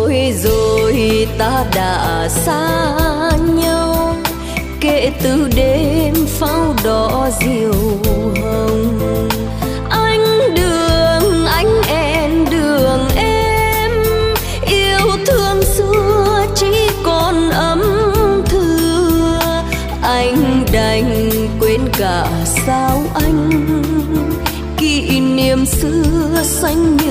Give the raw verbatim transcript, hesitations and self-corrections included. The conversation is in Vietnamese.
thôi rồi ta đã xa nhau, kể từ đêm pháo đỏ diều hồng. Anh đường anh em đường em, yêu thương xưa chỉ còn ấm thưa. Anh đành quên cả sao anh, kỷ niệm xưa xanh như